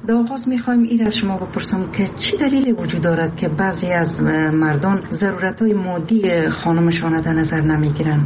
در آغاز میخوایم این از شما بپرسم که چی دلیلی وجود دارد که بعضی از مردان ضرورت‌های مادی خانمشان در نظر نمیگیرن؟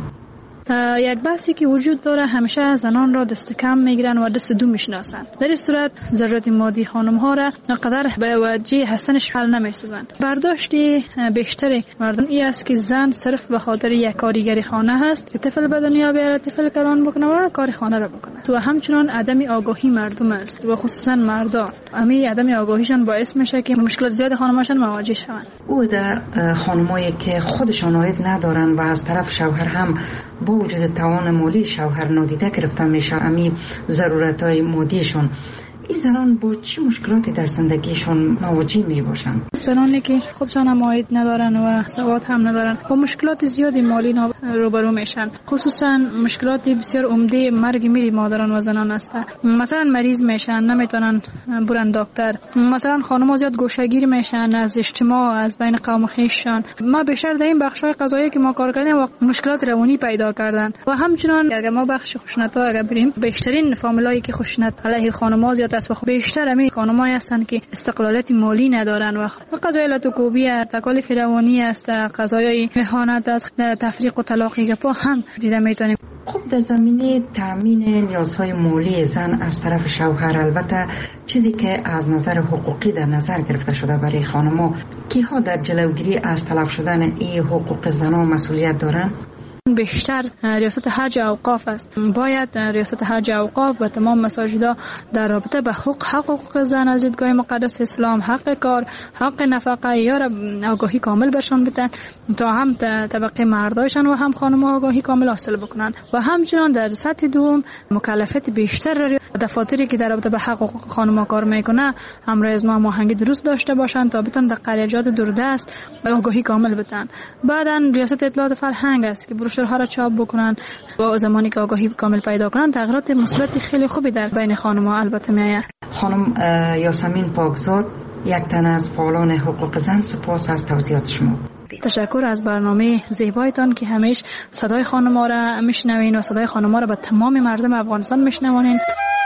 یک بحثی که وجود داره، همیشه زنان را دست کم میگیرن و دست دو میشناسن. در این صورت ضرورت مادی خانم ها را قدر به وجه هستنش حل نمیسازند. برداشتی بیشتر مردان این است که زن صرف به خاطر یک کارگری خانه هست که طفل به دنیا بیاره، طفل کلان بکنه و کار خانه را بکنه. و همچنان عدم آگاهی مردم است و خصوصا مردان. همین عدم آگاهیشان باعث میشه که مشکلات زیاد خانماشان مواجه شوند. او در خانمایی که خودشان عاید ندارن و از طرف شوهر هم با وجود توان مالی شوهر نادیده گرفته میشه امی ضرورت‌های مادیشون، این زنان با چه مشکلاتی در زندگیشون مواجه می باشند؟ زنانی که خودشان هم عاید ندارن و سواد هم ندارن با مشکلات زیادی مالی روبرو میشن. خصوصا مشکلات بسیار عمده مرگ میری مادران و زنان است. مثلا مریض میشن، نمیتونن برن دکتر. مثلا خانم‌ها زیاد گوشه‌گیر میشن از اجتماع، از بین قوم خویششان. ما بیشتر در این بخش‌های قضایی که ما کار کردیم وقت مشکلات روانی پیدا کردن. و همچنان اگر ما بخش خشونت‌ها اگر بریم، بیشترین فامیلایی که خشونت علیه خانم‌ها زیاد است و بیشتر همین خانم‌هایی هستند که استقلالیت مالی ندارن و قضای لاتوکوبی، تکالیف روانی است، قضایای اهانت است، تفریق و طلاق گپا هم دیده میتونیم. خب در زمینه تامین نیازهای مالی زن از طرف شوهر، البته چیزی که از نظر حقوقی در نظر گرفته شده برای خانم‌ها، کیها در جلوگیری از تلف شدن این حقوق زنان مسئولیت دارند؟ بیشتر ریاست حج اوقاف است. باید ریاست حج اوقاف و تمام مساجدها در رابطه به حقوق زن از دیدگاه مقدس اسلام، حق کار، حق نفقه یا آگاهی کامل برشان بدن تا هم طبقه مردایشان و هم خانم‌ها آگاهی کامل حاصل بکنن و همچنان در سطح دوم مکلفیت بیشتر دفاتری که در رابطه به حقوق خانم‌ها کار میکنه همراه از ما هماهنگی درست داشته باشند تا بتونن در قریجات دوردست آگاهی کامل بدن. بعداً ریاست اطلاعات فرهنگ است که بروشورها را چاپ بکنن و زمانی که آگاهی کامل پیدا کنن تغییرات مثبت خیلی خوبی در بین خانم‌ها البته میآید. خانم یاسمین پاکزاد، یک تن از فعالان حقوق زن، سپاس از توضیحات شما. تشکر از برنامه زیبایتان که همیشه صدای خانم‌ها را میشنوین و صدای خانم‌ها را به تمام مردم افغانستان میشنوانین.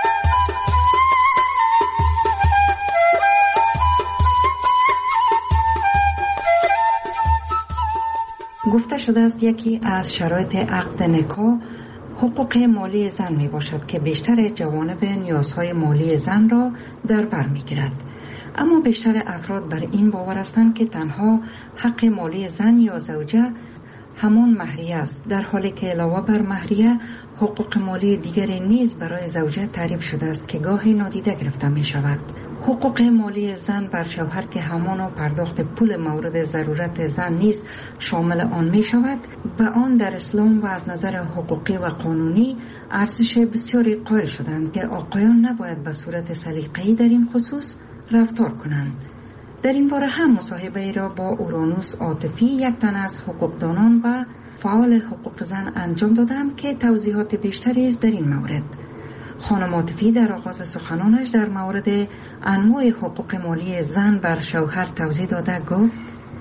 گفته شده است یکی از شرایط عقد نکاح حقوق مالی زن می باشد که بیشتر جوانب نیازهای مالی زن را در بر می گیرد. اما بیشتر افراد بر این باور هستند که تنها حق مالی زن یا زوجه همان مهریه است، در حالی که علاوه بر مهریه حقوق مالی دیگری نیز برای زوجه تعریف شده است که گاهی نادیده گرفته می شود. حقوق مالی زن بر شوهر که همان پرداخت پول مورد ضرورت زن نیز شامل آن می شود، به آن در اسلام و از نظر حقوقی و قانونی ارزش بسیاری قائل شدند که آقایان نباید به صورت سلیقه‌ای در این خصوص رفتار کنند. در این باره هم مصاحبه ای را با اورانوس عاطفی، یک تن از حقوقدانان و فعال حقوق زن انجام دادم که توضیحات بیشتری است در این مورد. خانم عاطفی در آغاز سخنانش در مورد انواع حقوق مالی زن بر شوهر توضیح داده گفت: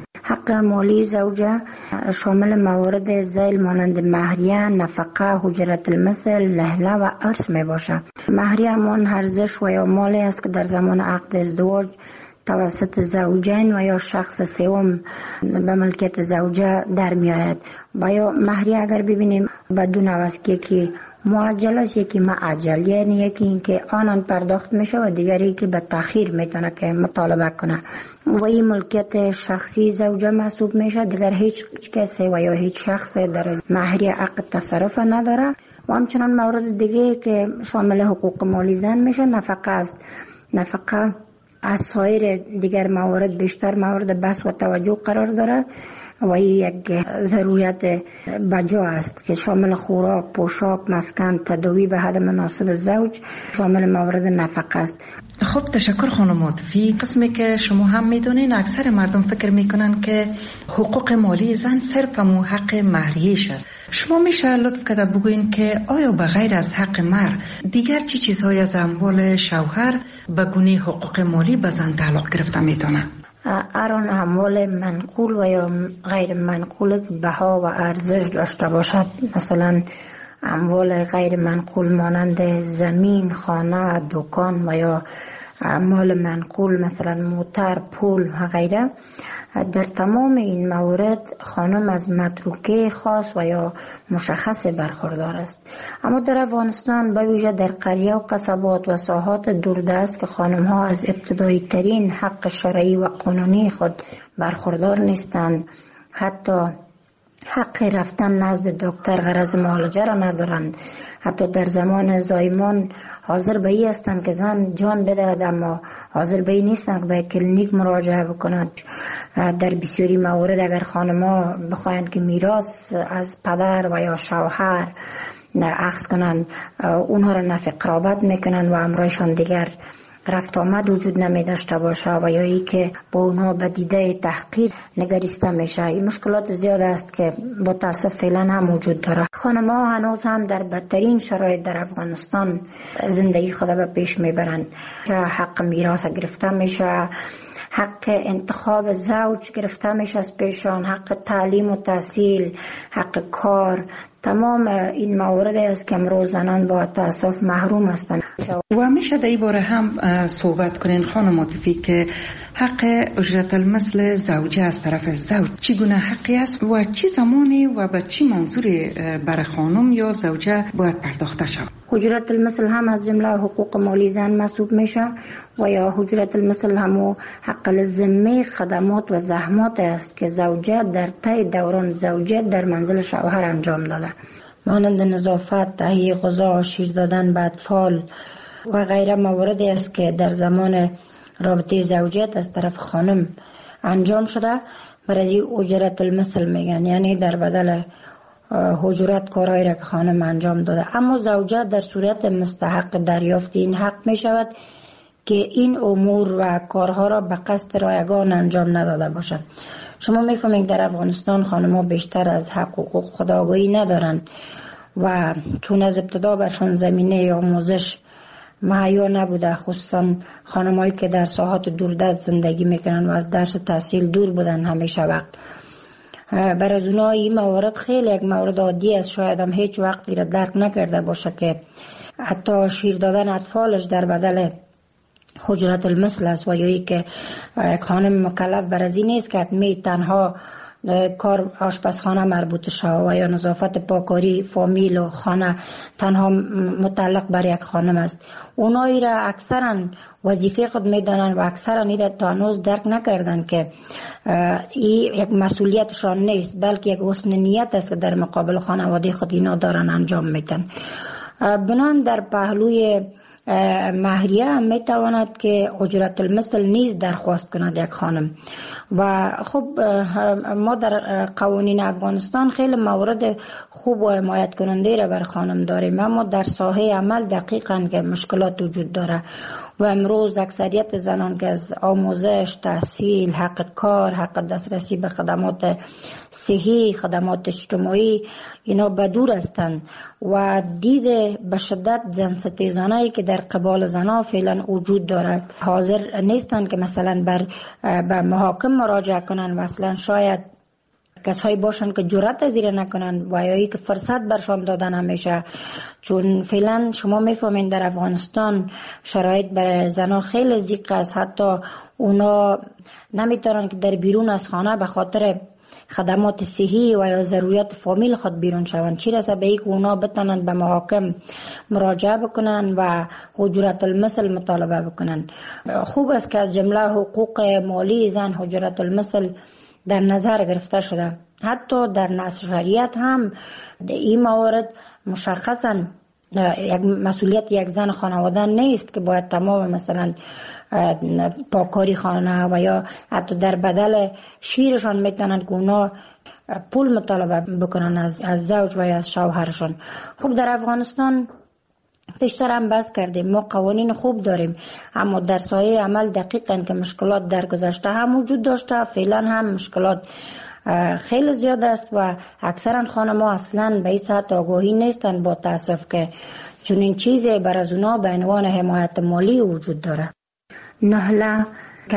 حق مالی زوجه شامل موارد ذیل مانند مهریه، نفقه، اجرت المثل، لهله و ارث می باشد. مهریه همان ارزش و یا مالی است که در زمان عقد ازدواج توسط زوجین و یا شخص سوم به ملکیت زوجه در می آید. و یا مهریه اگر ببینیم بدون است که معجل است، یکی معجل، یعنی یکی این که آنان پرداخت میشه و دیگری که به تأخیر میتونه که مطالبه کنه و این ملکیت شخصی زوجه محسوب میشه. دیگر هیچ کسی و یا هیچ شخص در مهریه عقد تصرف نداره. و همچنان مورد دیگه که شامل حقوق مالی زن میشه نفقه است. نفقه از سایر دیگر موارد بیشتر مورد بحث و توجه قرار داره و این یک ضرورت بجا است که شامل خوراک، پوشاک، مسکن، تداوی به حد مناسب زوج شامل موارد نفقه است. خب تشکر خانم عاطفی. قسمی که شما هم میدونین اکثر مردم فکر میکنن که حقوق مالی زن صرف و حق مهریه‌اش است. شما میشه لطف کرده بگوین که آیا به غیر از حق مهر دیگر چی چیزهای از اموال شوهر به گونه حقوق مالی به زن تعلق گرفته میتونه؟ آن اموال منقول و یا غیر منقول بها و ارزش داشته باشد. مثلا اموال غیر منقول مانند زمین، خانه، دکان و یا مال منقول مثلا موتر، پول و غیره. در تمام این موارد خانم از متروکه خاص و یا مشخص برخوردار است. اما در افغانستان به ویژه در قریه و قصبات و ساحات دوردست که خانم ها از ابتدایی ترین حق شرعی و قانونی خود برخوردار نیستند، حتی حق رفتن نزد دکتر غرض معالجه را ندارند، حتی در زمان زایمان حاضر به ای هستند که زن جان بدهد اما حاضر به ای نیستند که به کلینیک مراجعه بکنند. در بسیاری موارد اگر خانم‌ها بخواهند که میراث از پدر و یا شوهر اخذ کنند، اونها را نفی قرابت میکنند و امرایشان دیگر رفت آمد وجود نمی داشته باشه و یا ای که با اونها به دیده تحقیر نگریسته میشه. این مشکلات زیاد است که با تاسف فعلا هم وجود داره. خانم ها هنوز هم در بدترین شرایط در افغانستان زندگی خود به پیش میبرند. حق میراث گرفته میشه، حق انتخاب زوج گرفته میشه از پیشان، حق تعلیم و تحصیل، حق کار. تمام این موارد است که امروز زنان با تاسف محروم هستند. و میشه در این باره هم صحبت کنین خانم عاطفی که حق اجرت المثل زوجه از طرف زوج چگونه حقی است و چه زمانی و به چه منظوری برای خانم یا زوجه باید پرداخته شود؟ اجرت المثل هم از جمله حقوق مالی زن محسوب میشه و یا اجرت المثل هم حق الذمه خدمات و زحمات است که زوجه در طی دوران زوجه در منزل شوهر انجام داده، مانند نظافت، تهیه غذا، شیر دادن به اطفال و غیره مواردی است که در زمان رابطه زوجیت از طرف خانم انجام شده. برای اجرت المثل میگن، یعنی در بدل اجرت کارهایی را که خانم انجام داده. اما زوجه در صورت مستحق دریافت این حق می شود که این امور و کارها را به قصد رایگان انجام نداده باشد. شما میفهمید در افغانستان خانم‌ها بیشتر از حق و حقوق خودآگاهی ندارند و چون از ابتدا برشان زمینه آموزش مهیا نبوده، خصوصا خانم‌هایی که در ساحات دوردست زندگی میکنن و از درس و تحصیل دور بودن همیشه وقت. بر از اونها این موارد خیلی یک مورد عادی است، شاید هم هیچ وقت را درک نکرده باشه که حتی شیر دادن اطفالش در بدل اجرت المثل است و یا ای که خانم مکلف بر از این نیست که حتمی تنها کار آشپزخانه مربوط شود و یا نظافت پاکاری فامیل و خانه تنها متعلق بر یک خانم است. اونایی را اکثرا وظیفه خود میدانند و اکثرا این را تا هنوز درک نکردند که این یک مسئولیتشان نیست بلکه یک حسن نیت است که در مقابل خانواده خود اینا دارن انجام میدن. بنان در پهلوی مهریه هم میتواند که اجرت المثل نیز درخواست کند یک خانم. و خب ما در قوانین افغانستان خیلی موارد خوب و حمایت کننده را بر خانم داریم، اما در ساحه عمل دقیقاً که مشکلات وجود داره و امروز اکثریت زنان که از آموزش، تحصیل، حق کار، حق دسترسی به خدمات صحی، خدمات اجتماعی اینا بدور هستند و دید به شدت زن ستیزانه‌ای که در قبال زنها فعلا وجود دارد حاضر نیستند که مثلا به محاکم مراجعه کنند و اصلا شاید کسایی باشند که جرأت از این نکنند و یا که فرصت برشان دادن همیشه. چون فعلا شما میفهمین در افغانستان شرایط برای زنها خیلی ضیق است، حتی اونا نمیتونن که در بیرون از خانه به خاطر خدمات صحی و یا ضروریات فامیل خود بیرون شوند، چی رسه به اینکه اونا بتونن به محاکم مراجعه بکنن و اجرت المثل مطالبه بکنن. خوب است که از جمله حقوق مالی زن اجرت المثل در نظر گرفته شده. حتی در نص شریعت هم این موارد مشخصا یک مسئولیت یک زن خانواده نیست که باید تمام مثلا پاکاری خانه و یا حتی در بدل شیرشان میتونن که اونا پول مطالبه بکنن از زوج و یا از شوهرشان. خب در افغانستان پیشتر هم بحث کردیم، ما قوانین خوب داریم اما در سایه عمل دقیقاً که مشکلات در گذشته هم وجود داشته، فعلا هم مشکلات خیلی زیاد است و اکثرا خانم‌ها اصلا به این سطح آگاهی نیستن با تاسف که چنین چیزی بر از اونا به عنوان حمایت مالی وجود داره. نهله که اگر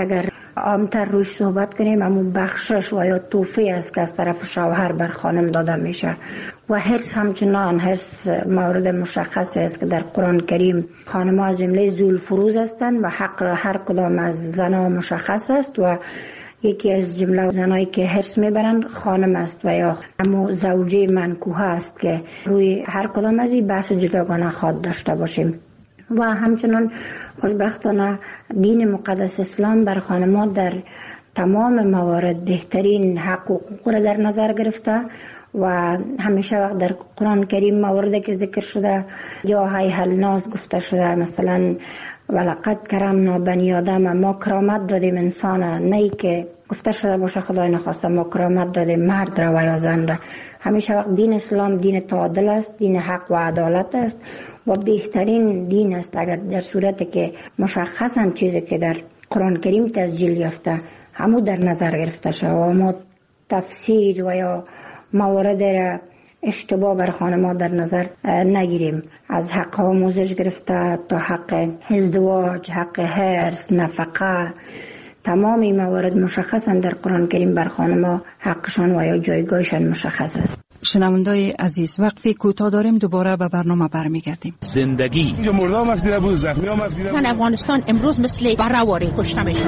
عامتر روش صحبت کنیم، اما بخشش و یا توفیه است که از طرف شوهر بر خانم داده میشه. و حرص همچنان حرص مورد مشخص است که در قرآن کریم خانم‌ها از جمله ذوالفروز هستند و حق هر کدام از زنها مشخص است و یکی از جمله زنایی که حرص میبرند خانم است و یا اما زوجه منکوحه است که روی هر کدام از این بحث جداگانه خواهد داشته باشیم. و همچنان خوشبختانه دین مقدس اسلام بر خانم‌ها در تمام موارد بهترین حق و حقوق را در نظر گرفته و همیشه وقت در قرآن کریم مواردی که ذکر شده یا هیهل ناز گفته شده، مثلا ولقد کرمنا بنی آدم، ما کرامت دادیم انسان، نه که گفته شده باشه خدای نخواسته ما کرامت دادیم مرد را و یا زن را. همیشه وقت دین اسلام دین تعادل است، دین حق و عدالت است و بهترین دین است اگر در صورتی که مشخص هم چیزی که در قرآن کریم تسجیل یافته همو در نظر گرفته شد و ما تفسیر و یا موارد را اشتباه بر خانم‌ها در نظر نگیریم. از حق آموزش گرفته تا حق ازدواج، حق حرص، نفقه، تمام این موارد مشخص هم در قرآن کریم بر خانم‌ها حقشان و یا جایگاهشان مشخص است. شنوندای عزیز، وقتی کوتاه داریم دوباره به برنامه برمیگردیم. زندگی مردم مسئله بود، زخمی ها مسئله بود. افغانستان امروز مثل برآوری کشته میشه.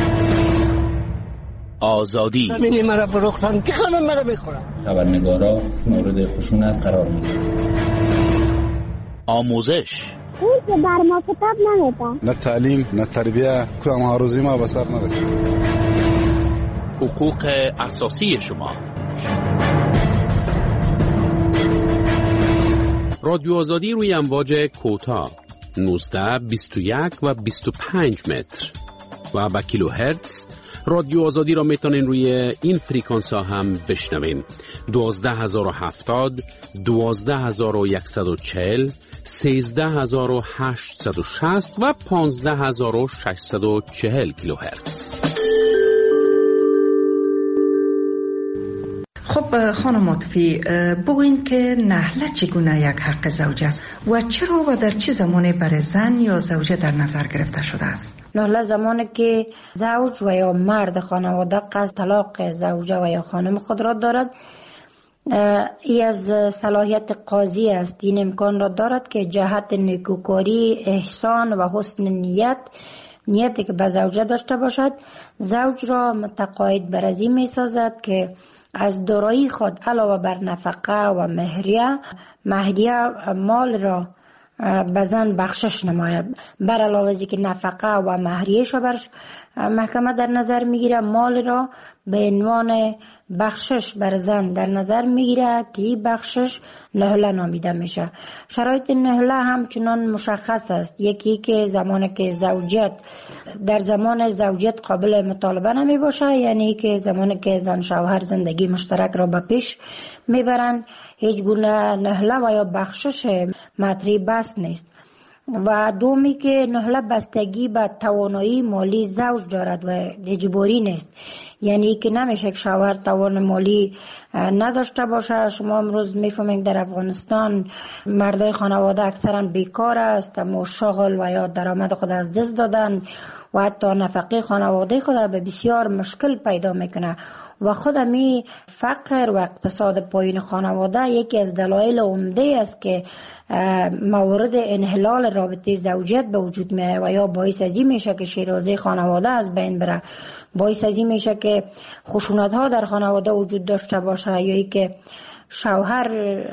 آزادی زمین مرا فروختن که خانم مرا بخورم. خبرنگارا مورد خشونت قرار میگیرن. آموزش اون که بر ما کتاب نمیدن. نه تعلیم نه تربیه، کدام هاروزی ما به سر نرسید. حقوق اساسی شما. رادیو آزادی روی امواج کوتاه 19 21 و 25 متر و با کیلوهرتز. رادیو آزادی را میتونین روی این فریکانس ها هم بشنوین. 12070 12140 13860 و 15640 کیلوهرتز. خب خانم عاطفی، بگوین که نحله چگونه یک حق زوج است و چرا و در چه زمانی برای زن یا زوجه در نظر گرفته شده است؟ نحله زمانی که زوج و یا مرد خانواده قصد طلاق زوجه و یا خانم خود را دارد، ای از صلاحیت قاضی است. این امکان را دارد که جهت نیکوکاری، احسان و حسن نیتی که به زوجه داشته باشد، زوج را متقاعد بر از این می سازد که از دارایی خود علاوه بر نفقه و مهریه مال را به زن بخشش نماید. بر علاوه از که نفقه و مهریه‌اش را بر محکمه در نظر میگیره، مال را به عنوان بخشش بر زن در نظر میگیره که این بخشش نهله نامیده میشه. شرایط نهله همچنان مشخص است. یکی که زمانی که در زمان زوجیت قابل مطالبه نمی باشه، یعنی که زمانی که زن شوهر زندگی مشترک را به پیش میبرند، هیچ گونه نهله و یا بخشش مطرح بس نیست. و دومی که نهله بستگی به توانایی مالی زوج دارد و اجباری نیست، یعنی که نمیشه که شوهر توان مالی نداشته باشه. شما امروز میفهمید در افغانستان مردای خانواده اکثرا بیکار است، اما شغل و یا درآمد خود از دست دادن و حتی نفقه خانواده خود به بسیار مشکل پیدا میکنه و خود می فقر و اقتصاد پایین خانواده یکی از دلایل عمده است که موارد انحلال رابطه زوجیت به وجود میاد و یا باعث از این میشه که شیرازه خانواده از بین بره، باعث از این میشه که خشونت ها در خانواده وجود داشته باشه، یا ای که شوهر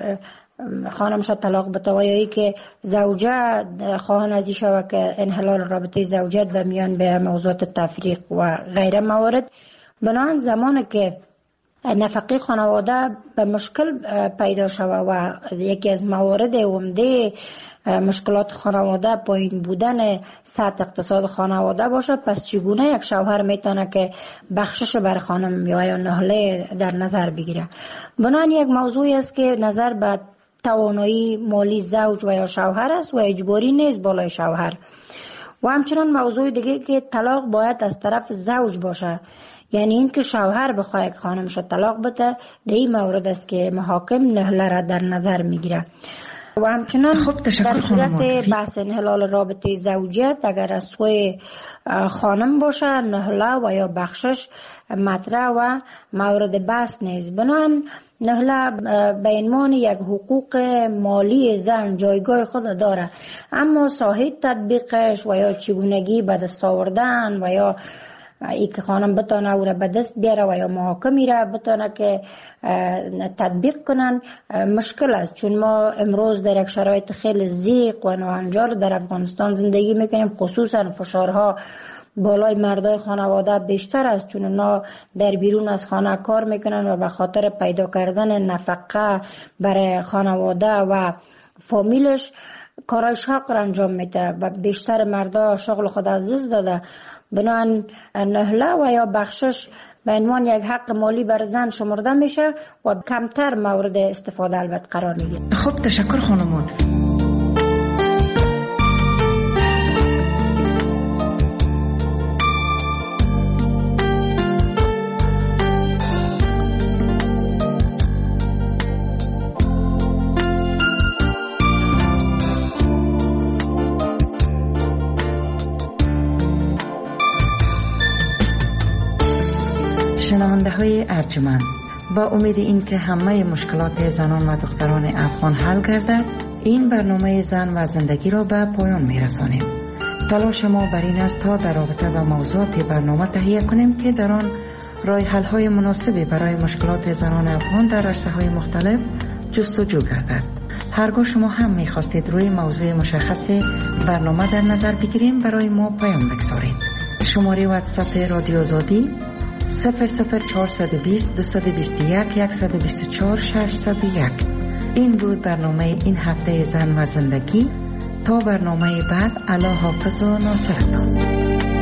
خانمش طلاق بده و یا ای که زوجه خواهان از این شوه که انحلال رابطه زوجیت به میان به موضوعات تفریق و غیره موارد. بنابراین زمانی که نفقه خانواده به مشکل پیدا شود و یکی از موارد عمده مشکلات خانواده پایین بودن سطح اقتصاد خانواده باشه، پس چگونه یک شوهر میتونه که بخشش بر خانم یا نهله در نظر بگیره؟ بنابراین یک موضوعی است که نظر به توانایی مالی زوج و یا شوهر است و اجباری نیست بالای شوهر. و همچنان موضوع دیگه که طلاق باید از طرف زوج باشه، یعنی این که شوهر بخواه که خانمش طلاق بده، در این مورد است که محاکم نهله را در نظر میگیره. و همچنان در صورت بحث انحلال رابطه زوجیت اگر از سوی خانم باشه نهله و یا بخشش مطرح و مورد بحث نیست. بنابراین نهله به عنوان یک حقوق مالی زن جایگاه خود داره، اما ساحه تطبیقش و یا چگونگی به دست آوردن و یا ای که خانم بتانه او را به دست بیاره و یا محاکمی را بتانه که تطبیق کنن مشکل است، چون ما امروز در یک شرایط خیلی ضیق و ناهنجار در افغانستان زندگی میکنیم. خصوصا فشارها بالای مردای خانواده بیشتر است، چون اونا در بیرون از خانه کار میکنن و به خاطر پیدا کردن نفقه برای خانواده و فامیلش کارای شاق را انجام میده و بیشتر مردا شغل خود از دست داده. بنابراین نهله و یا بخشش به عنوان یک حق مالی بر زن شمرده میشه و کمتر مورد استفاده البته قرار میگیره. خب تشکر خانمات. شنونده های ارجمند، با امید این که همه مشکلات زنان و دختران افغان حل گردد، این برنامه زن و زندگی را به پایان می رسانیم. تلاش ما بر این است تا در رابطه با موضوعات برنامه تهیه کنیم که در آن راه حل های مناسبی برای مشکلات زنان افغان در عرصه های مختلف جستجو گردد. هرگاه شما هم می خواستید روی موضوع مشخص برنامه در نظر بگیریم، برای ما پیام بگذارید. شماره واتساپ رادیو آزادی 00420 221 124 601. این بود برنامه این هفته زن و زندگی. تا برنامه بعد، الله حافظ و ناصرتان.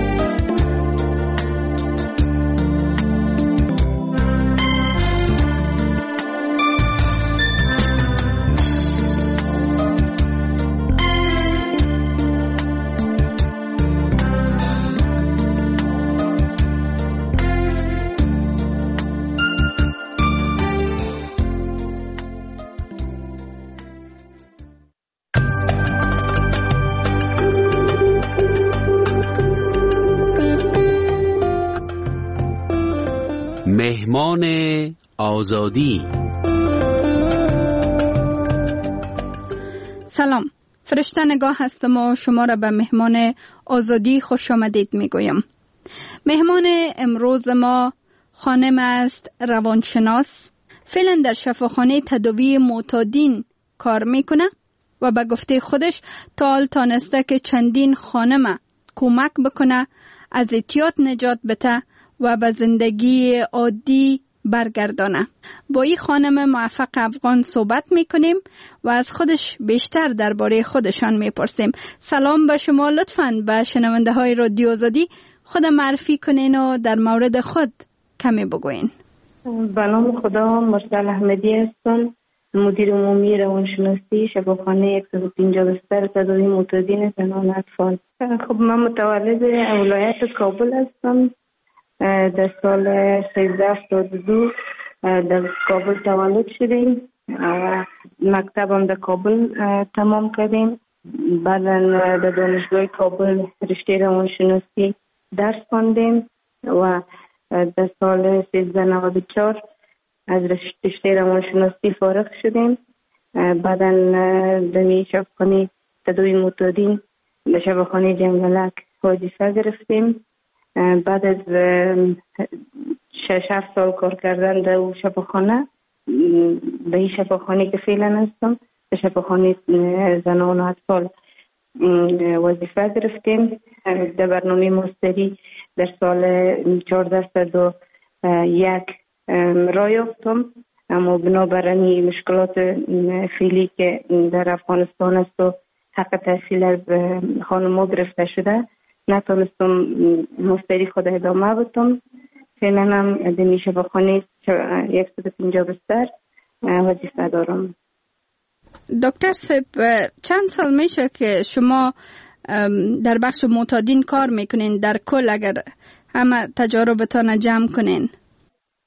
مهمان آزادی. سلام، فرشته نگاه هستم و شما را به مهمان آزادی خوش آمدید میگویم. مهمان امروز ما خانم است روانشناس، فعلا در شفاخانه تداوی معتادین کار میکنه و به گفته خودش تا حال تانسته که چندین خانم کمک بکنه از اعتیاد نجات بده و به زندگی عادی برگردانه. با این خانم موفق افغان صحبت میکنیم و از خودش بیشتر درباره خودشان میپرسیم. سلام به شما، لطفاً به شنونده های رادیو آزادی خود معرفی کنین و در مورد خود کمی بگوین. به نام خدا، مرسل احمدی هستم، مدیر عمومی روانشناسی شفاخانه 150 بستر تداوی معتادین زنان اطفال. خب من متولد ولایت کابل هستم. در سال 1372 در کابل تولد شدیم و مکتبم در کابل تمام کردیم. بعدا در دانشگاه کابل رشته روانشناسی درس خواندیم و در سال 1394 از رشته روانشناسی فارغ شدیم. بعدا در شفاخانه تداوی معتادین در شفاخانه جنگلک وظیفه گرفتیم. بعد از 6-7 سال کار کردن در شفاخانه، به این شفاخانه که فعلا هستم، در شفاخانه زنان و اطفال وظیفه گرفتیم. در برنامه ماستری در سال 1401 راه یافتم، اما بنابراین مشکلات فعلی که در افغانستان است و حق تحصیل از خانم‌ها گرفته شده، نتونستم ماستری خود ادامه بدم. فعلا هم در شفاخانه 150 بستر وظیفه دارم. دکتر صاحب، چند سال میشه که شما در بخش معتادین کار میکنین؟ در کل اگر همه تجاربتان جمع کنین.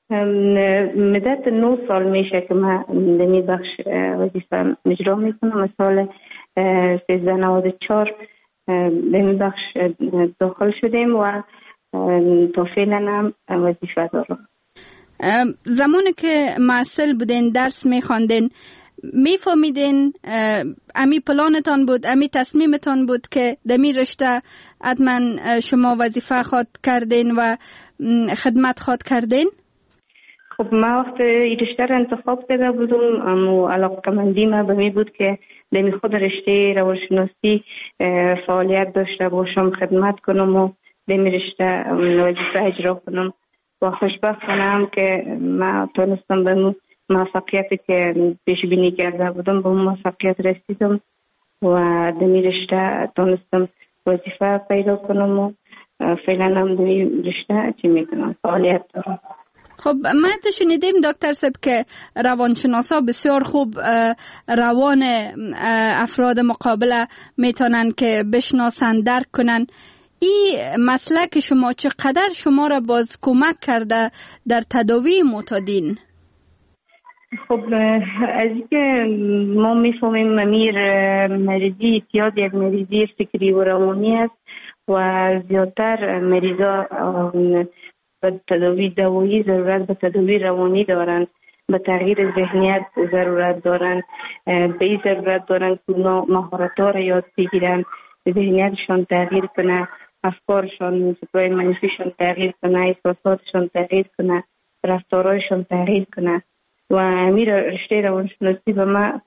مدت 9 سال میشه که من در این بخش وظیفه اجرا میکنم. سال 1394 در این بخش داخل شدیم و تا فعلا هم وظیفه دارم. زمانی که معسل بودین درس میخواندین میفهمیدین امی پلانتان بود، امی تصمیمتان بود که دمی رشته حتما شما وظیفه خواد کردین و خدمت خواد کردین؟ خب ما وقت این رشته را انتخاب کرده بودم و علاقه‌مندی ما به می بود که دمی خود رشته روانشناسی فعالیت داشته باشم، خدمت کنم و دمی رشته وظیفه اجرا کنم. و خوشبختانم که ما تونستم به موفقیتی که پیش بینی کرده بودم به موفقیت رسیدم و دمی رشته تونستم وظیفه پیدا کنم و فعلا هم دمی رشته چی میکنم فعالیت دارم. خب ما تو شنیدیم دکتر صاحب که روانشناسا بسیار خوب روان افراد مقابله میتونن که بشناسن، درک کنن. این مسلک شما چقدر شما را باز کمک کرده در تداوی معتادین؟ خب از اینکه ما میفهمیم مریضی اعتیاد یک مریضی فکری و روانی است و زیادتر مریضا به تداوی دوایی ضرورت به تداوی روانی دارند، به تغییر ذهنیت ضرورت دارند، به این ضرورت دارند که مهارت‌ها را یاد بگیرن، ذهنیتشان تغییر کنه، افکارشان سپرای منفیشان تغییر کنه، احساساتشان تغییر کنه، رفتارهایشان تغییر کنه. و امیر رشته روانشناسی به ما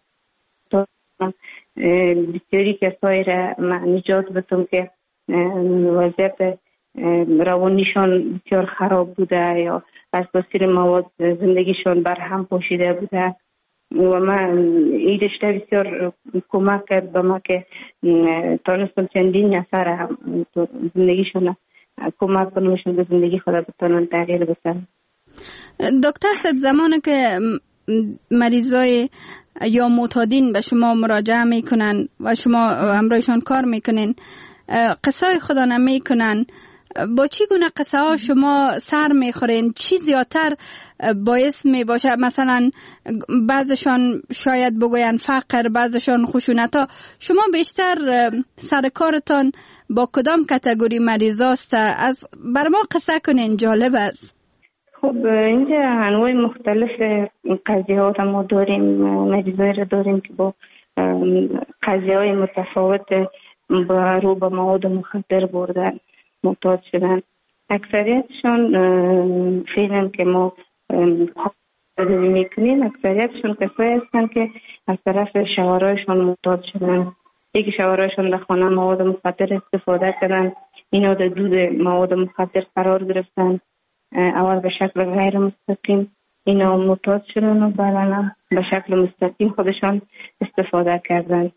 بسیاری کسایی را نجات بدم که وضعیت روانیشان بسیار خراب بوده یا از تاثیر مواد زندگیشان برهم پاشیده بوده و من این رشته بسیار کمک کرد به ما که تانستم چندین نفر هم زندگیشان کمک کنمشون به زندگی خود بتانن تغییر بدن. دکتر صاحب زمانی که مریضای یا معتادین به شما مراجعه میکنن و شما همراهشان کار میکنین قصه خدا نمیکنن، با چی گونه قصه ها شما سر میخورین؟ چی زیادتر باعث می باشه؟ مثلا بعضشان شاید بگوین فقر، بعضشان خشونت ها. شما بیشتر سر کارتان با کدام کاتگوری مریضاست؟ از بر ما قصه کنین، جالب است. خب اینجا انواع مختلف قضیه ها ما داریم، مریضایی را داریم که با قضیه های متفاوت رو به مواد مخدر بردن معتاد شدن. اکثریتشان فعلا که ما تداوی میکنیم اکثریتشان کسایی هستن که از طرف شوهرایشان معتاد شدن. یکی شوهرایشان در خانه مواد مخدر استفاده کردن، اینا در دود مواد مخدر قرار گرفتن، اول به شکل غیر مستقیم اینا معتاد شدن و بعدا به شکل مستقیم خودشان استفاده کردن.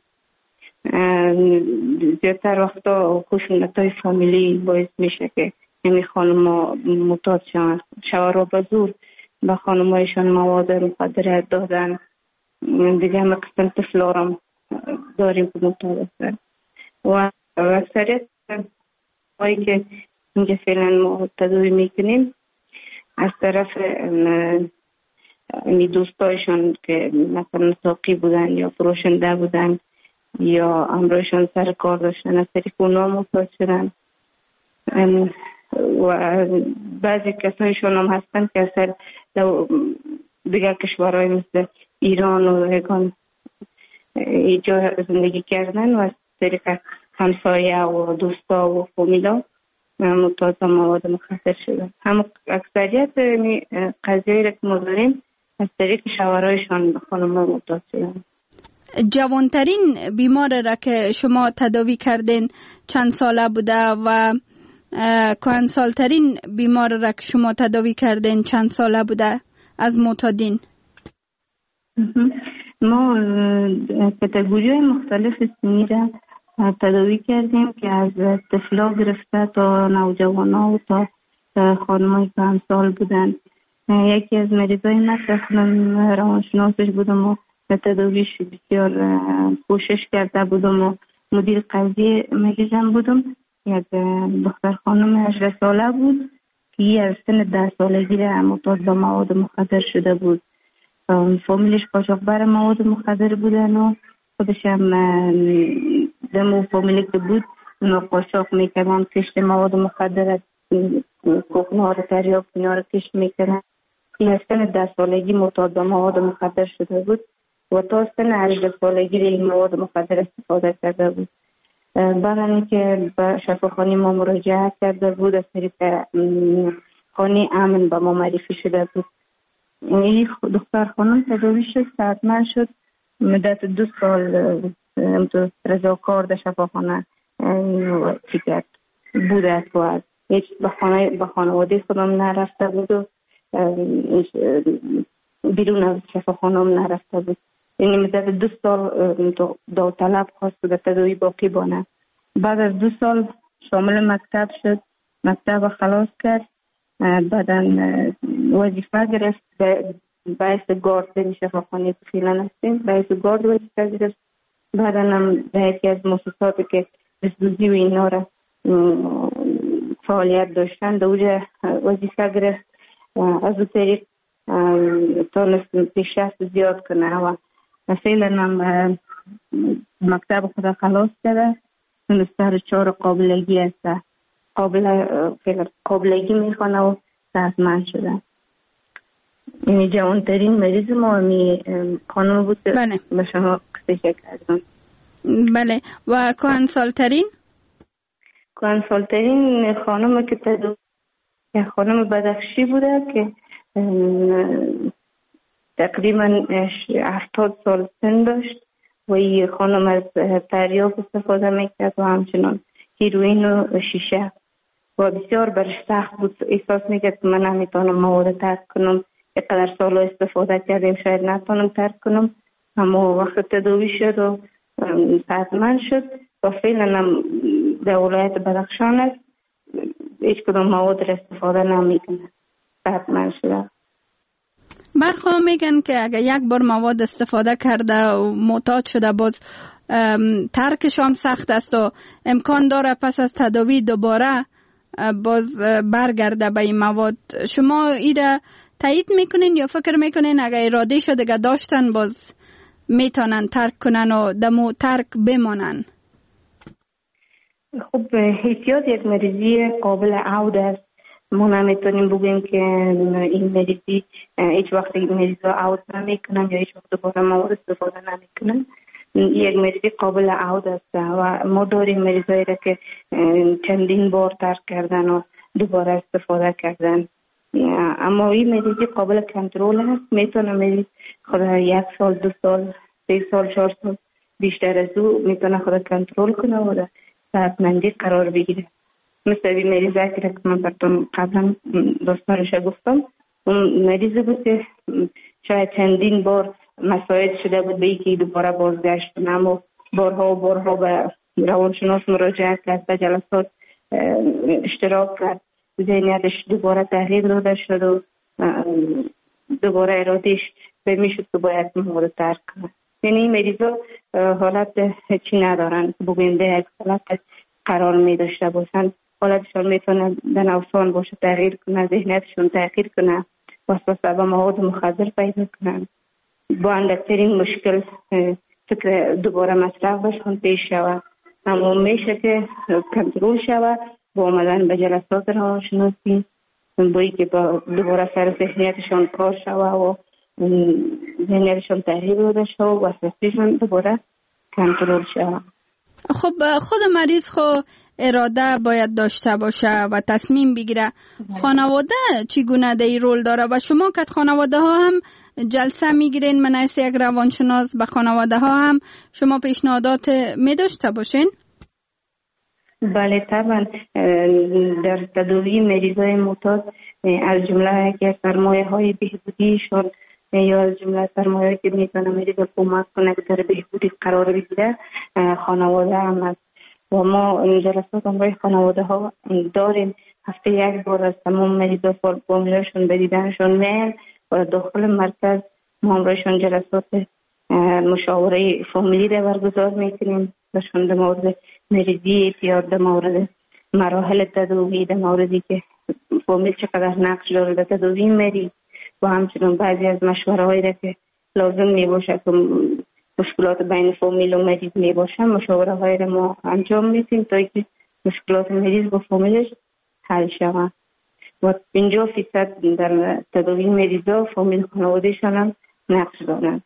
زیادتر وقتا خشونت‌های فامیلی باعث میشه که همین خانم‌ها معتاد شدن. شوهرها به زور به خانم‌هایشان مواد مخدر دادن. دیگه همه قسم طفلارم داریم که معتاد هستن و اکثریت هایی که اینجا فعلا ما تداوی میکنیم از طرف دوستایشان که مثلا ساقی بودن یا فروشنده بودن یا همراهشان سر کار داشتن از طریق اونا معتاد شدن و بعضی کسایشون هم هستن که اصلا دیگر کشورهای مثل ایران و ایگان اینجا زندگی کردن و از طریق همسایه و دوستا و فامیلا معتاد مواد مخدر شدن. هم اکثریت قضیه‌ای را که ما داریم از طریق شوهرایشان خانم‌ها معتاد شدن. جوانترین بیمار را که شما تداوی کردین چند ساله بوده و کهنسالترین بیمار را که شما تداوی کردین چند ساله بوده از معتادین؟ ما کاتگوری‌های مختلف سنی را تداوی کردیم که از طفلا گرفته تا نوجوانا و تا خانم‌های کهنسال بودن. یکی از مریضای من روانشناسش بودم و تداویش بسیار کوشش کرده بودم و مدیر قضیه مریضم بودم. یک دختر خانم 18 ساله بود که از سن 10 سالگی معتاد به مواد مخدر شده بود. فامیلش قاچاقبر مواد مخدر بودن و خودش هم دمو فامیلی که بود قاچاق میکردن، کشت مواد مخدر، کوکنها رو تریاک اینا رو کشت میکردن. این از سن 10 سالگی معتاد به مواد مخدر شده بود و تا سن 18 سالگی این مواد مخدر استفاده کرده بود. بعد که به شفاخانه ما مراجعه کرده بود، از طریق خانه امن به ما معرفی شده بود. این دختر خانم تداوی شد، صحتمند شد، مدت 2 سال رضاکار در شفاخانه چیکرد بوده و هیچ به خانواده خودم نرفته بود و بیرون از شفاخانه هم نرفته بود. یعنی مدت 2 سال داوطلب خواست در تداوی باقی بانه. بعد از 2 سال شامل مکتب شد، مکتب خلاص کرد، بعدا وظیفه گرفت باعث گارد در شفاخانه که فعلا هستیم، باعث گارد وظیفه گرفت. بعدا هم در یکی از مؤسساتی که دزدوزی و اینا را فعالیت داشتن در اونجا وظیفه گرفت. از اون طریق تونست پیشرفت زیاد کنه و فعلا هم مکتب خود خلاص کرده، تونسته 4 قابلگی هست، قابلگی میخوانه و صحتمند شده. این جوانترین مریض ما خانم بود که به شما قصه کردم. بله. و کهنسالترین خانم که خانم بدخشی بوده که تقریبا 70 سال سن داشت و این خانم از تریاک استفاده میکرد و همچنان هیروئین و شیشه و بسیار برش سخت بود. احساس میکرد که من نمیتونم مواد ترک کنم، اینقدر سال استفاده کردیم شاید نتونم ترک کنم. اما وقت تداوی شد و صحتمند شد و فعلا هم در ولایت بدخشان است، هیچ کدام مواد را استفاده نمیکنه، صحتمند شده. برخواه میگن که اگر یک بار مواد استفاده کرده و معتاد شده باز ترکش هم سخت است و امکان داره پس از تداوی دوباره باز برگرده به این مواد. شما ایره تایید میکنین یا فکر میکنین اگر اراده شده که داشتن باز میتونن ترک کنن و دمو ترک بمانن؟ خب احتیاط یک مریضی قابل عود است. ما نمیتونیم بگیم که این مریضی هیچ وقت این مریض عود نمیکنن یا هیچ وقت دوباره مواد استفاده نمیکنن. یک مریضی قابل عود است و ما داریم مریضایی را که چندین بار ترک کردن و دوباره استفاده کردن. اما این مریضی قابل کنترل است. میتونه مریض خود 1 سال 2 سال 3 سال 4 سال بیشتر از او میتونه خود کنترل کنه و در صحتمندی قرار بگیره. مثل این مریضی که من براتون قبلا داستانش گفتم، اون مریضی بود که شاید چندین بار مساعد شده بود به اینکه دوباره بازگشت کنه، اما بارها به روانشناس مراجعه کرد، به جلسات اشتراک کرد، ذهنیتش دوباره تغییر داده شد و دوباره ارادهش به میشد که باید مواد ترک کنه. یعنی این مریضا حالت چی ندارن که بگویم در یک حالت قرار می داشته باشن. حالتشان میتونه در نوسان باشه، تغییر کنه، ذهنیتشون تغییر کنه، وسوسه به مواد مخدر پیدا کنن. با اندکترین مشکل فکر دوباره مصرف بشون پیش شود. اما میشه که کنترل شود با آمدن به جلسات روانشناسی، بایی که دوباره سر ذهنیتشان کار شود و ذهنیتشان تغییر داده شود و وسوسه‌شان دوباره کنترل شود. خب خود مریض اراده باید داشته باشه و تصمیم بگیره. خانواده چگونه در این رول داره و شما که خانواده ها هم جلسه میگیرین من از یک روانشناس به خانواده ها هم شما پیشنهادات می داشته باشین؟ بله طبعا. در تداوی مریضای معتاد از جمله که سرمایه های بهبودیشون یا از جمله سرمایه که میتونه مریض کمک کنه که در بهبودی قرار بگیره خانواده هم است و ما جلسات همراه خانواده ها داریم. هفته 1 بار از تمام مریضا فامیلاشون به دیدنشون میان و داخل مرکز ما همراهشون جلسات مشاوره فامیلی را برگزار میکنیم بهشون در مورد مریضی اعتیاد، در مورد مراحل تداوی، در موردی که فامیل چقدر نقش داره در تداوی مریض و همچنین بعضی از مشوره هایی را که لازم می باشه که مشکلات بین فامیل و مریض می باشه، مشاوره هایی را ما انجام میدیم تا اینکه مشکلات مریض با فامیلش حل شود و 50% در تداوی مریضا فامیل خانوادهشان هم نقش دارند.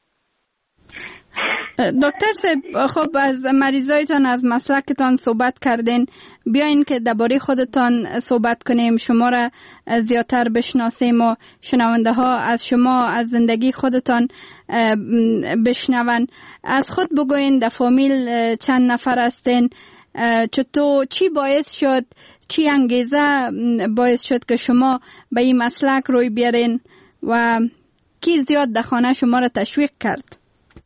دکتر صاحب، خب از مریضایتان از مسلکتان صحبت کردین، بیاین که درباره خودتان صحبت کنیم، شما را زیادتر بشناسیم و شنونده ها از شما از زندگی خودتان بشنون. از خود بگوین در فامیل چند نفر هستین؟ چطور چی باعث شد، چی انگیزه باعث شد که شما به این مسلک روی بیارین و کی زیاد در خانه شما را تشویق کرد؟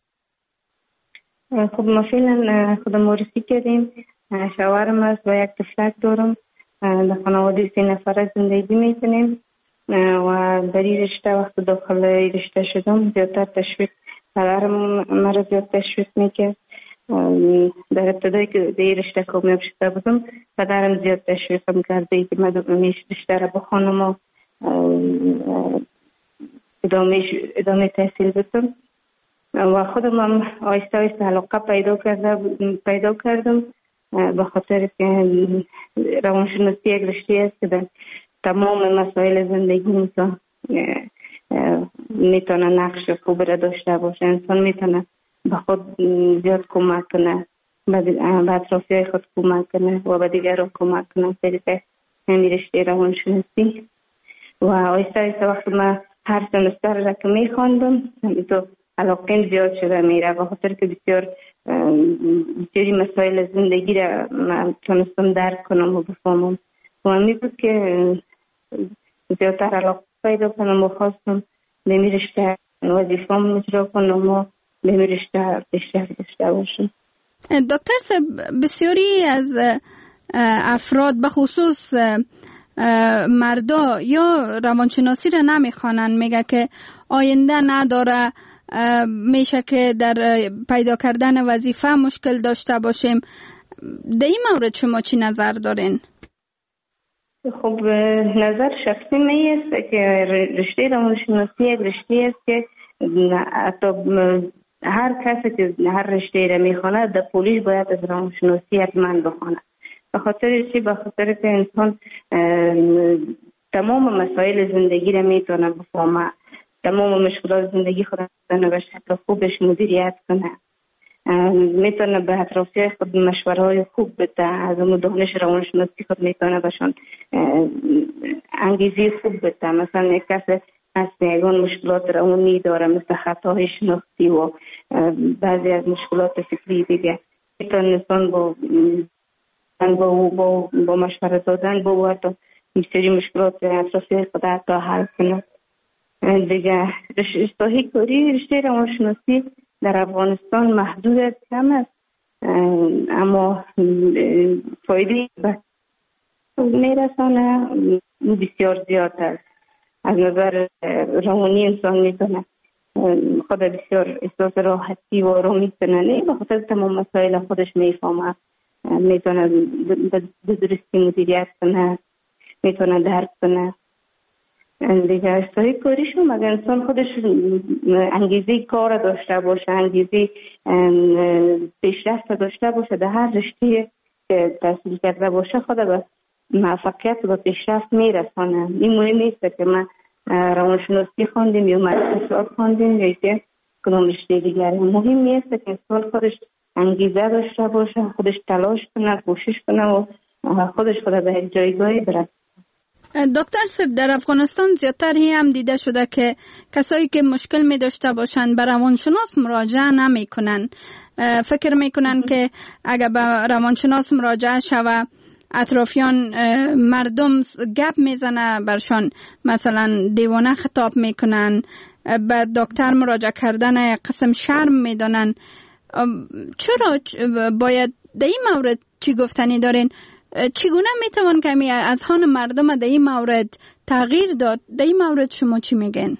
خب ما فعلا خودم معرفی کردیم. شوهرم است و یک طفلک دارم. در خانواده 3 نفره زندگی میکنیم و در این رشته وقت داخل رشته شدم زیادتر تشویق پدرم مرا زیاد تشویق میکرد. در ابتدایی که در این رشته کامیاب شده بودم پدرم زیاد تشویقم کرده که من رشته را بخوانم و ادامه تحصیل بدم و خودم هم آیسته آیسته علاقه پیدا کردم به خاطر که روانشناسی یک رشته است که در تمام مسائل زندگی میتونه نقش خوب را داشته باشه. انسان میتونه به خود زیاد کمک کنه، به اطرافیای خود کمک کنه و به دیگران کمک کنه طریق همین رشته روانشناسی. و آیسته آیسته وقتی من هر سمستر را که میخواندم تو علاقه زیاد شده میره به خاطر که بسیاری مسائل زندگی را من تونستم درک کنم و بفهمم و همی بود که زیادتر علاقه پیدا کنم و خواستم به می رشته وظیفه‌ام اجرا کنم و به می رشته پیشرفت داشته باشم. دکتر صاحب، بسیاری از افراد به خصوص مردا یا روانشناسی را نمیخوانند، میگه که آینده نداره، میشه که در پیدا کردن وظیفه مشکل داشته باشیم. در این مورد شما چی نظر دارین؟ خب نظر شخصی می است که رشته روانشناسی یک رشته است که هر کسی که هر رشته را میخونه در پولیش باید از روانشناسی حتما بخونه. به خاطر چی؟ به خاطر که انسان تمام مسائل زندگی را میتونه بفهمه، تمام مشکلات زندگی خود را به شکل خوبش مدیریت کنه، میتونه به اطرافیای خود مشوره های خوب بده، از اون دانش روانشناسی خود میتونه بهشون انگیزه خوب بده. مثلا یک کس هست یگان مشکلات روانی داره مثل خطاهای شناختی و بعضی از مشکلات فکری دیگه، میتونه انسان با مشوره دادن با حتی بسیاری مشکلات اطرافیای خود حتی حل کنه. دیگه رشته کاری رشته روانشناسی در افغانستان محدود است، کم است، اما فایده میرسانه بسیار زیاد است. از نظر روانی انسان میتونه خود بسیار احساس راحتی و آرامی کنه، به خاطر تمام مسائل خودش میفهمه، میتونه به درستی مدیریت کنه، میتونه درک کنه. دیگه اشتهای کاریشون اگر انسان خودش انگیزه کار داشته باشه، انگیزه پیشرفت داشته باشه در هر رشته که تحصیل کرده باشه خود به موفقیت و پیشرفت میرسانه. این مهم نیست که من روانشناسی خواندیم یا مدرسه خواندیم یا که کدام رشته دیگری. مهم نیست که انسان خودش انگیزه داشته باشه، خودش تلاش کنه، کوشش کنه و خودش خود به یک جایگاهی برسه. دکتر صاحب، در افغانستان زیادتر هم دیده شده که کسایی که مشکل می داشته باشند به روانشناس مراجعه نمی کنن. فکر می کنن که اگر به روانشناس مراجعه شوه اطرافیان مردم گپ میزنه برشان، مثلا دیوانه خطاب میکنن، به دکتر مراجعه کردن قسم شرم میدانن. چرا باید در این مورد چی گفتنی دارین؟ چگونه میتوان کمی از هان مردم در این مورد تغییر داد؟ در این مورد شما چی میگن؟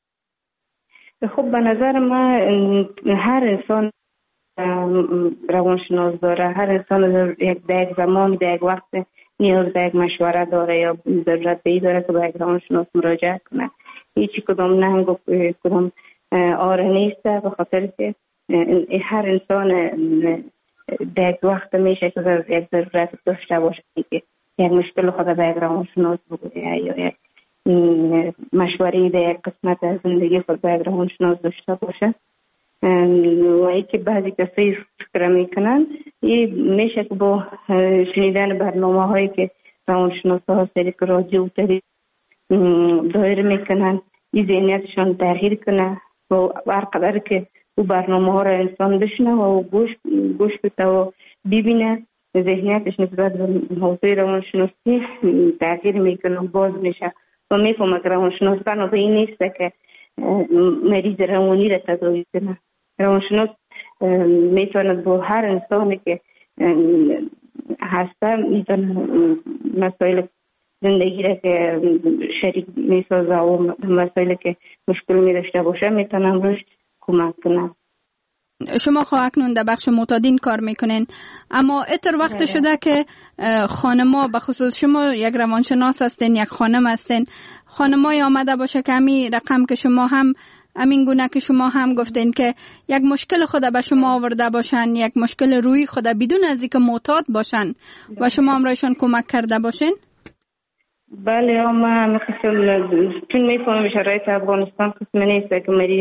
خب به نظر من هر انسان روانشناس داره، هر انسان در یک زمان در یک وقت نیاز به یک مشوره داره یا ضرورت به این داره که به یک روانشناس مراجعه کنه. هیچی کدام ننگ و کدام آره نیست، به خاطر که هر انسان در یک وقت میشه که یک ضرورت داشته باشه که یک مشکل خود به یک روانشناس بگویه یا یک مشوره در یک قسمت از زندگی خود به یک روانشناس داشته باشه. و ای که بعضی کسی فکر میکنن این میشه که با شنیدن برنامه هایی که روانشناس ها سری که رادیو و تلویزیون دایر میکنن این ذهنیتشان تغییر کنه و هر قدر که او برنامه ها را انسان بشنه و گوش بده و ببینه ذهنیتش نسبت به حوزه روانشناسی تغییر میکنه و باز میشه و میفهمه که روانشناس بنا به این نیست که مریض روانی را تداوی کنه. روانشناس میتواند با هر انسانی که هسته میتونه مسائل زندگی را که شریک میسازه و مسائل که مشکل میداشته باشه میتونه روش کمک کنه. شما خب اکنون در بخش معتادین کار میکنین، اما اتر وقت شده که خانما به خصوص شما یک روانشناس هستین، یک خانم هستین، خانمای آمده باشه که همین رقم که شما هم همین گونه که شما هم گفتین که یک مشکل خود به شما آورده باشن، یک مشکل روی خود بدون از اینکه معتاد باشن و شما همراهشان کمک کرده باشین؟ بله، ما چون میفهمم شرایط افغانستان قسم نیست که مریض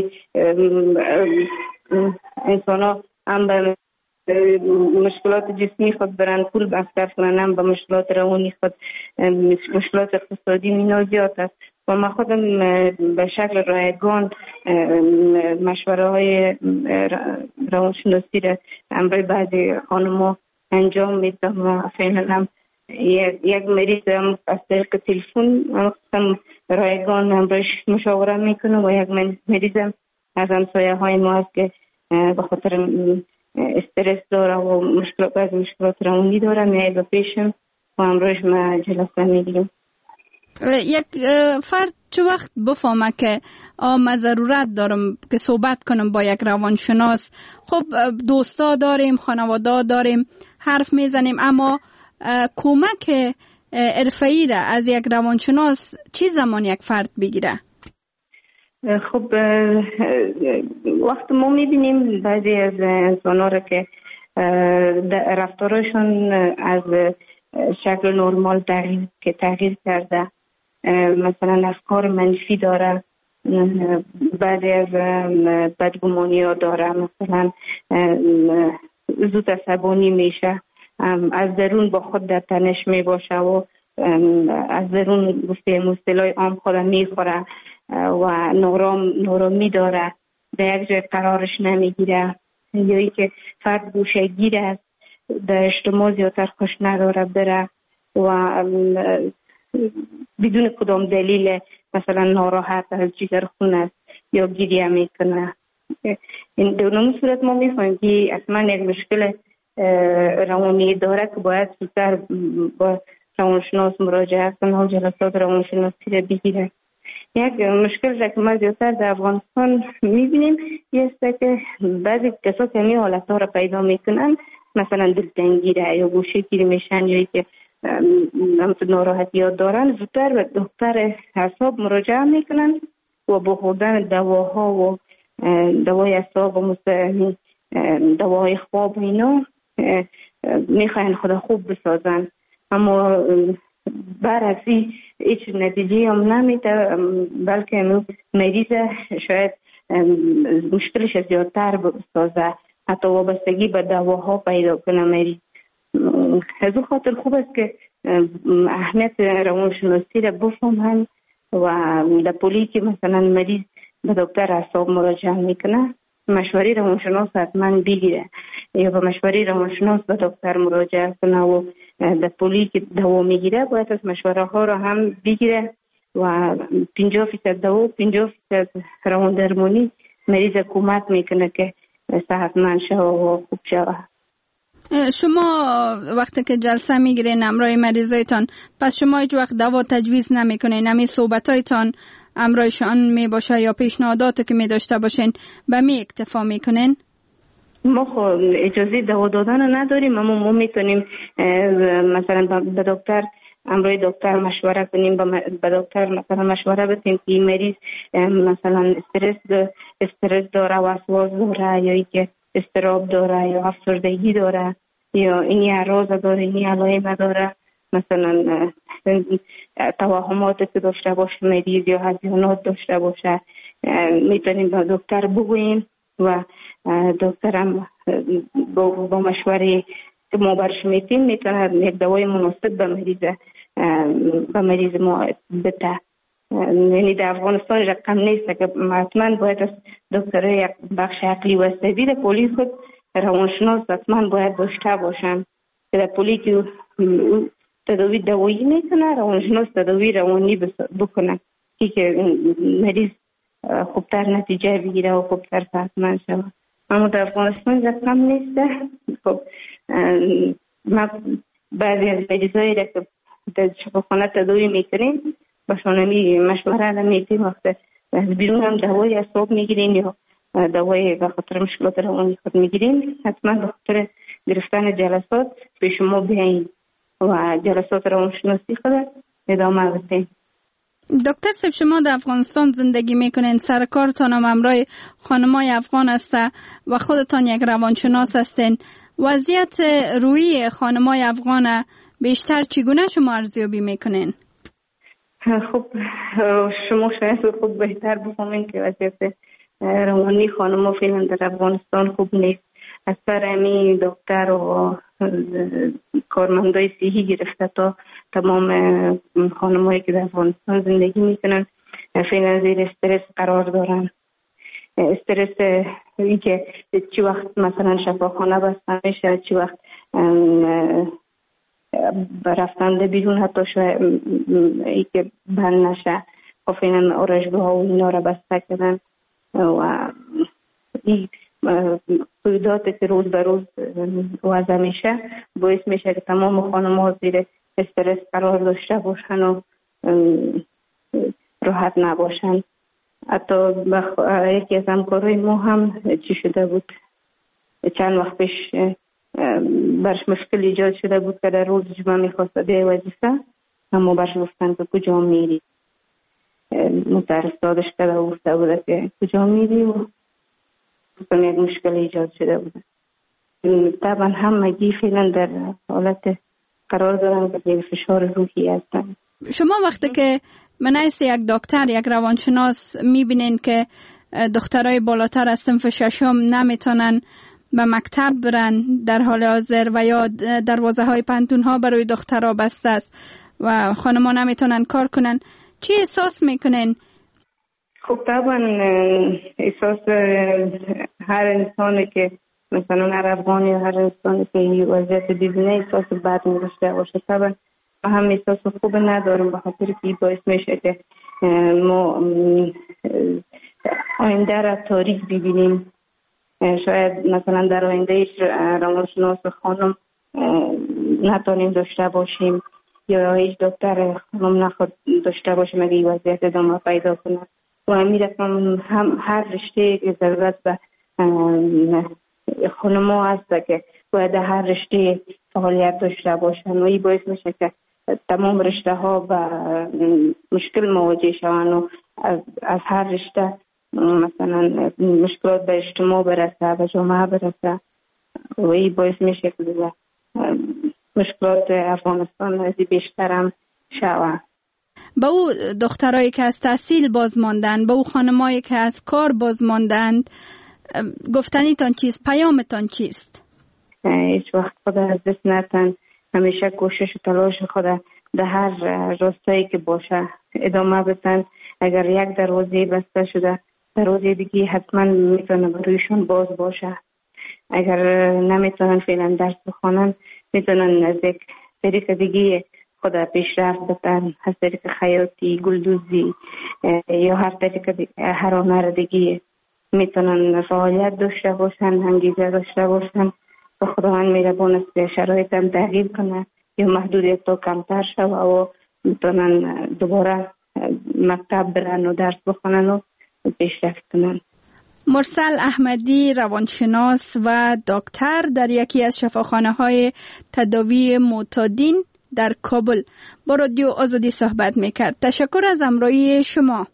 انسان ها هم به مشکلات جسمی خود برن پول مصرف کنن، هم به مشکلات روانی خود، مشکلات اقتصادی مینا زیاد است و ما خودم به شکل رایگان مشوره های روانشناسی را همراه بعضی خانم‌ها انجام میدم و فعلا هم یک مریض هم از طریق تلفن هم رایگان همراهش مشاوره میکنم و یک مریض هم از همسایه های ما هست که به خاطر استرس داره و مشکلات روانی داره میاد پیشم و همراهش ما جلسه میگیریم. یک فرد چه وقت بفهمه که من ضرورت دارم که صحبت کنم با یک روانشناس؟ خب دوستا داریم، خانواده داریم، حرف میزنیم، اما کمک حرفه‌ای را از یک روانشناس چی زمان یک فرد بگیره؟ خب وقت ما میبینیم بعضی از انسان‌ها را که رفتارشون از شکل نرمال تغییر کرده، مثلا افکار منفی داره، بعضی از بدگمانی ها داره، مثلا زود عصبانی میشه، از درون با خود در تنش می باشه و از درون گفتیم اصطلاح عام خود میخوره و نارامی داره، به یک جای قرارش نمیگیره، یا ای که فرد گوشه گیر است، در اجتماع زیادتر خوش نداره بره و بدون کدام دلیل مثلا ناراحت از جگرخون است یا گریه میکنه. این در صورت ما میفهمیم که اصلا یک مشکل روانی داره که باید زودتر با روانشناس مراجعه کنه و جلسات روانشناسی را بگیره. یک مشکل را که ما زیادتر در افغانستان میبینیم است که بعضی کسا که همین حالت ها را پیدا میکنن، مثلا دلتنگی را یا گوشه گیری میشن یا که ناراحتی ها دارن، زودتر به دکتر اعصاب مراجعه میکنن و با خوردن دواها و دوای اعصاب و دواهای خواب و اینا میخواین خدا خوب بسازن، اما برعکسی هیچ نتیجه هم نمیده، بلکه مریض شاید مشکلش زیادتر بسازه، حتی وابستگی به دواها پیدا کنه مریض. از اون خاطر خوب است که اهمیت روانشناسی را بفهمن و در پولی که مثلا مریض به دکتر اعصاب مراجعه میکنه، مشوره روانشناس حتما بگیره یا به مشوره روانشناس به دکتر مراجعه کنه و در پولی که دوا میگیره باید از مشوره ها را هم بگیره و 50% دوا 50% روان درمانی مریض کمک میکنه که صحتمند شوه و خوب شوه. شما وقتی که جلسه میگیرین همراه مریضایتان، پس شما هیچ وقت دوا تجویز نمیکنین؟ همین صحبتایتان همراهشان میباشه یا پیشنهاداتی که میداشته باشین به می اکتفا میکنین؟ ما خب اجازه دوا دادن نداریم، اما ما میتونیم مثلا به دکتر امروی دکتر مشوره کنیم، به دکتر مثلا مشوره بدیم که مریض مثلا استرس داره، وسواس داره، یا اینکه اضطراب داره یا افسردگی داره یا این اعراض داره، این علائم داره، مثلا توهمات که داشته باشه مریض یا هزیانات داشته باشه، میتونیم به دکتر بگوییم و دکتر هم با مشوره که ما برش میتیم میتونه یک دوای مناسب به مریض ما بده. یعنی در افغانستان رقم نیست که حتما باید از دکتر یک بخش عقلی و عصبی در پلیس خود روانشناس حتما باید داشته باشن که در پلیس که تداوی دوایی میکنه روانشناس تداوی روانی بکنه که مریض خوبتر نتیجه بگیره و خوبتر صحتمند شود. اما در افغانستان رقم نیست. خب ما بعضی از مریضایی را که در شفاخانه تداوی میکنیم باشون مشوره نمیدیم، وقت از بیرون هم دوای اعصاب میگیریم یا دوای به خاطر مشکلات روانی خود میگیریم، حتما به خاطر گرفتن جلسات پیش ما بیاییم و جلسات روانشناسی خود ادامه بدیم. دکتر صاحب شما در افغانستان زندگی میکنین، سرکارتان هم همراه خانمای افغان است و خودتان یک روانشناس هستین. وضعیت روحی خانمای افغان بیشتر چگونه شما ارزیابی میکنین؟ خب شما شاید خود بهتر بفهمین که وضعیت روانی خانم‌ها فعلا در افغانستان خوب نیست. از سر امی دکتر و کارمندای صحی گرفته تا تمام خانم‌هایی که در افغانستان زندگی میکنن فعلا زیر استرس قرار دارن. استرس این که چی وقت مثلا شفاخانه بسته میشه، چی وقت رفتن بیرون حتی شاید ای که بند نشه، فعلا آرایشگاه ها و اینا را بسته کردن و این قیودات که روز به روز وضع میشه باعث میشه که تمام خانم ها زیر استرس قرار داشته باشن و راحت نباشن. حتی یکی از همکارای ما هم چی شده بود، چند وقت پیش برش مشکل ایجاد شده بود که در روز جمعه میخواست به وظیفه، اما برش گفتن که کجا میری، مترسادش کرده و گفته بوده که کجا میری و یک مشکل ایجاد شده بوده. طبعا همگی فعلا در حالت قرار دارن که فشار روحی هستن. شما وقتی که منعیس یک دکتر یک روانشناس میبینین که دخترای بالاتر از صنف ششم نمیتونن به مکتب برن در حال حاضر و یا دروازه های پانتون ها برای دخترها بسته است و خانم‌ها نمیتونن کار کنن، چی احساس میکنین؟ خب طبعا احساس هر انسانی که مثلا هر افغانی یا هر انسانی که این وضعیت ببینه احساس بد می‌داشته باشه. طبعا ما هم احساس خوب نداریم به خاطر که باعث میشه که ما آینده را تاریک ببینیم. شاید مثلا در آینده روانشناس خانم نتونیم داشته باشیم یا هیچ دکتر خانم نخواد داشته باشیم اگه این وضعیت ادامه پیدا کنه و همین رقم هم هر رشته که ضرورت به خانم ها هست که باید هر رشته فعالیت داشته باشن و این باعث میشه که تمام رشته ها به مشکل مواجه شوند و از هر رشته مثلا مشکلات به اجتماع برسه، به جامعه برسه و این باعث میشه که مشکلات افغانستان از بیشتر هم شود. به او دخترایی که از تحصیل باز ماندن، به او خانمایی که از کار باز ماندند، گفتنیتان چیست؟ پیامتان چیست؟ هیچ وقت خود از دست نتن، همیشه کوشش و تلاش خود در هر راستایی که باشه ادامه بدن. اگر یک دروازه بسته شده دروازه دیگه حتما میتونه برویشون باز باشه. اگر نمیتونن فعلا درس بخونن میتونن از یک طریق دیگه خود پیشرفت بدن، از طریق خیاطی، گلدوزی یا هر طریق هر هنر دیگه میتونن فعالیت داشته باشن، انگیزه داشته باشن و خداوند مهربان است شرایط هم تغییر کنه یا محدودیت تا کمتر شوه و میتونن دوباره مکتب برن و درس بخونن و پیشرفت کنن. مرسل احمدی روانشناس و دکتر در یکی از شفاخانه‌های تداوی معتادین در کابل با رادیو آزادی صحبت میکرد. تشکر از همراهی شما.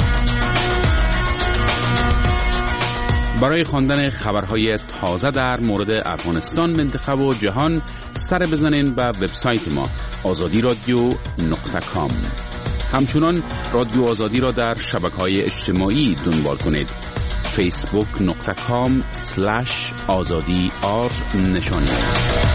برای خواندن خبرهای تازه در مورد افغانستان، منطقه و جهان سر بزنین به وبسایت ما azadi.radio.com. همچنان رادیو آزادی را در شبکه‌های اجتماعی دنبال کنید. facebook.com/azadi نشانی